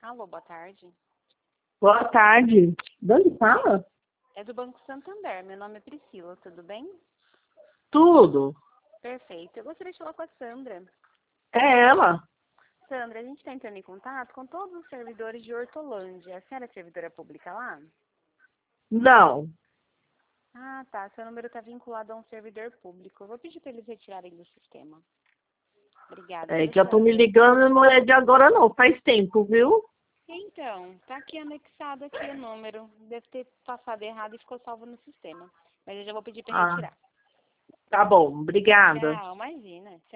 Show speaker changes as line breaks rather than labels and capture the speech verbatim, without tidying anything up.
Alô, boa tarde.
Boa tarde. De onde fala?
É do Banco Santander. Meu nome é Priscila, tudo bem?
Tudo.
Perfeito. Eu gostaria de falar com a Sandra.
É ela.
Sandra, a gente está entrando em contato com todos os servidores de Hortolândia. A senhora é servidora pública lá?
Não.
Ah, tá. Seu número está vinculado a um servidor público. Eu vou pedir para eles retirarem do sistema. Obrigada,
É
viu,
que eu tô me
Sandra?
ligando, não é de agora não. Faz tempo, viu?
Então, tá aqui anexado aqui o número. Deve ter passado errado e ficou salvo no sistema. Mas eu já vou pedir para
Ah,
retirar.
tá bom. Obrigada.
Tchau, imagina. Tchau.